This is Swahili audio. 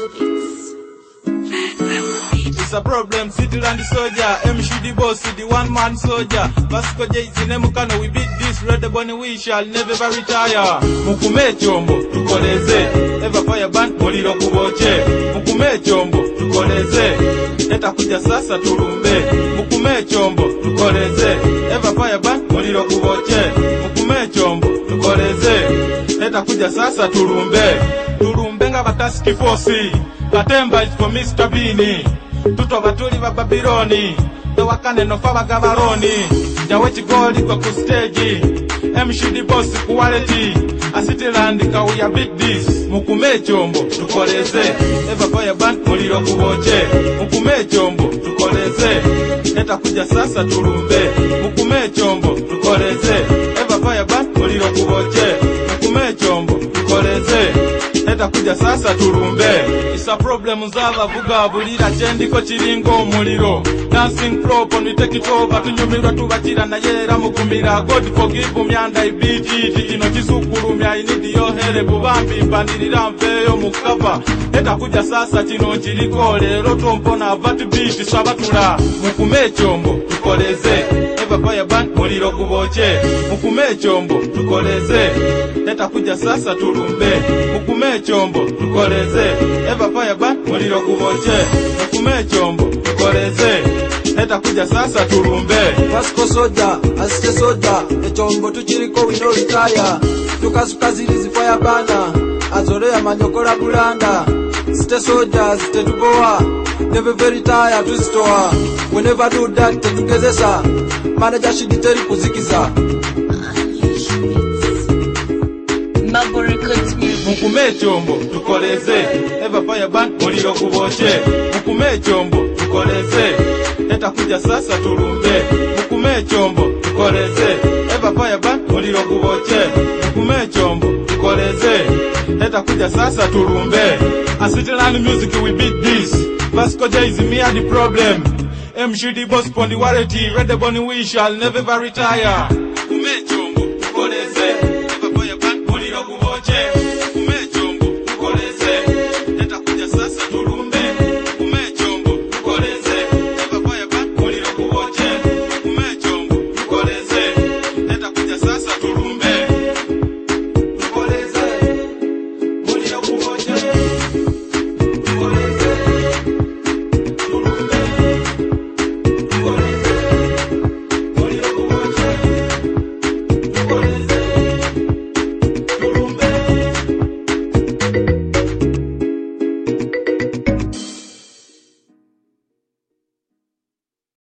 It's a problem, city land soldier. MCD boss, the one man soldier. Vasco Jay's name Mukano, we beat this red bunny, we shall never retire. Mukume chombo, tukoleze. Ever fire band, muliro kuboche. Mukume chombo, tukoleze. Eta kuja sasa turumbe. Mukume chombo, tukoleze. Ever fire band, muliro kuboche. Mukume chombo, tukoleze. Eta kuja sasa turumbe. Turumbe nga bataski force. Katemba is for Mr. Beanie. Tuto batuli ba Babyloni. Wakane no fa bagabaroni. Jawe chigoli kwa kustage. MCD boss quality. Asitiland ka we beat this. Mukume chombo tukoleze. Eva fire band muliro kuboche. Mukume chombo tukoleze. Eta kuja sasa turumbe. Mukume chombo tukoleze. Eva fire band muliro kuboche. Mukume chombo tukoleze. Eta kuja sasa turumbe. It's a problem zava vuga bulira chendiko chiringo muliro. Dancing prop on we take it over. Tunyumirwa tubachira na yera mukumira. God forgive me and I beat it. Kino chisukuru me I need your help. Bambi mpandirira mfeyo mukava. Eta kuja sasa chino chiriko. Lero tompona vati beat sabatula. Mukume chombo tukoleze. Eva fire band muliro kuboche. Mukume chombo tukoleze. Eta kuja sasa turumbe. Mukume chombo tukoleze. Eva fire band muliro kuboche. Mukume chombo tukoleze. Eta kuja sasa turumbe. Vasco soja, asite soja. Echombo tuchiriko we no retire. Tukasuka zilizi fire bana. Azorea manyokola bulanda. Site soja, site tuboa. Never very tired to store. Whenever do that, tetugezesa. Manager shiditeri kuzikiza. Mukume chombo tukoleze. Eva fire band muliro kuboche. Mukume chombo tukoleze. Eta kuja sasa turumbe. Mukume chombo tukoleze. Eva fire band muliro kuboche. Mukume chombo tukoleze. Eta kuja sasa turumbe. Asitiland music we beat this. Vasco Jay's me are the problem. MCD boss pon the warranty. Red bunny we shall never retire.